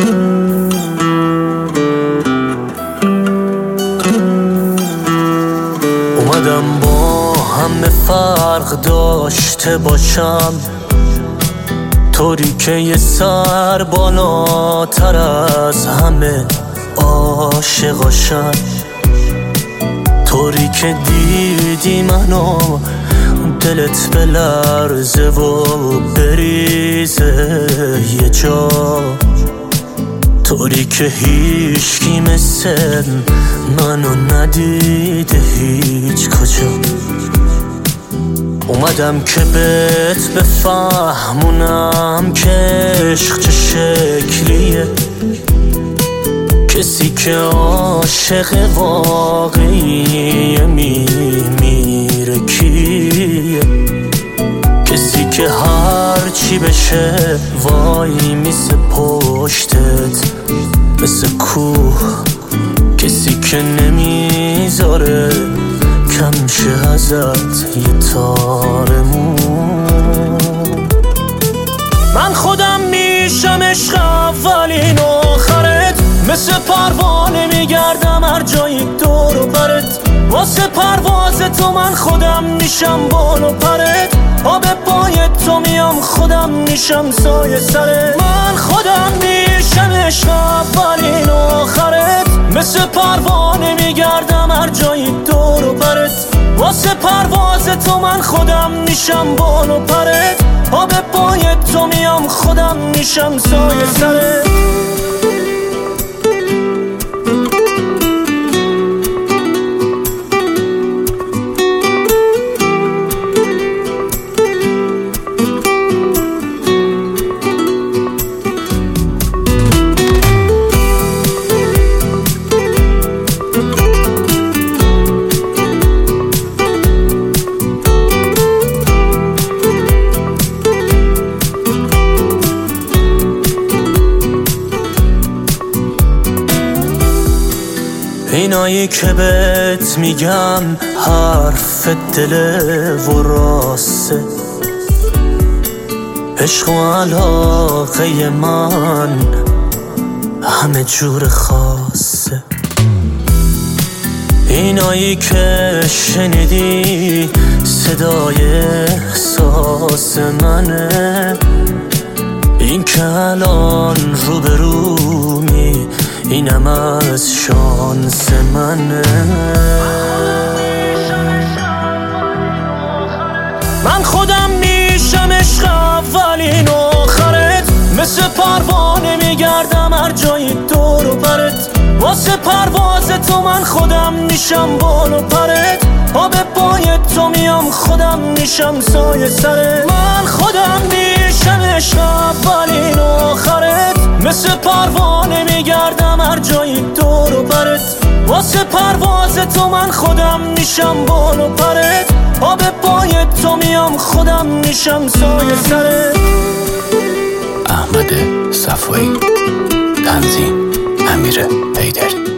اومدم با همه فرق داشته باشم، طوری که یه سر بالاتر از همه عاشقاشم، طوری که دیدی منو دلت بلرزه و بریزه یه جا، طوری که هیچکی مثل منو ندیده هیچ کجا. اومدم که بهت بفهمونم که عشق چه شکلیه، کسی که عاشق واقعی میمیره کیه، کسی که هر چی بشه وای میسه پشتت مثل کوه، کسی که نمیذاره کم شه ازت یه تارمون. من خودم میشم عشق اولین آخرت، مثل پروانه میگردم هر جایی دور و برت، واسه پرواز تو من خودم میشم بال و پرت، آب پای تو میام خودم میشم سایه سرت. من خودم میشم عشق اولین آخرت، مثل پروانه میگردم هر جایی دور و برت، واسه پرواز تو من خودم میشم بال و پرت، آب پای تو میام خودم میشم سایه سرت. اینایی که بهت میگن حرف دل و راسته، عشق و علاقه من همه جور خاصه. اینایی که شنیدی صدای احساس منه، این که الان روبرومی اینم از شانس منه. من خودم میشم عشق اولین آخرت، مثل پروانه میگردم هر جایی دور و برت، واسه پرواز تو من خودم میشم بال و پرت، آب پای تو میام خودم میشم سایه سرت. من خودم میشم عشق اولین آخرت، مثل پروانه میگردم هر جایی دور و برت، واسه پرواز تو من خودم میشم بال و پرت، آب پای تو میام خودم میشم سایه سرت. احمد صفایی، تنظیم امیر حیدری.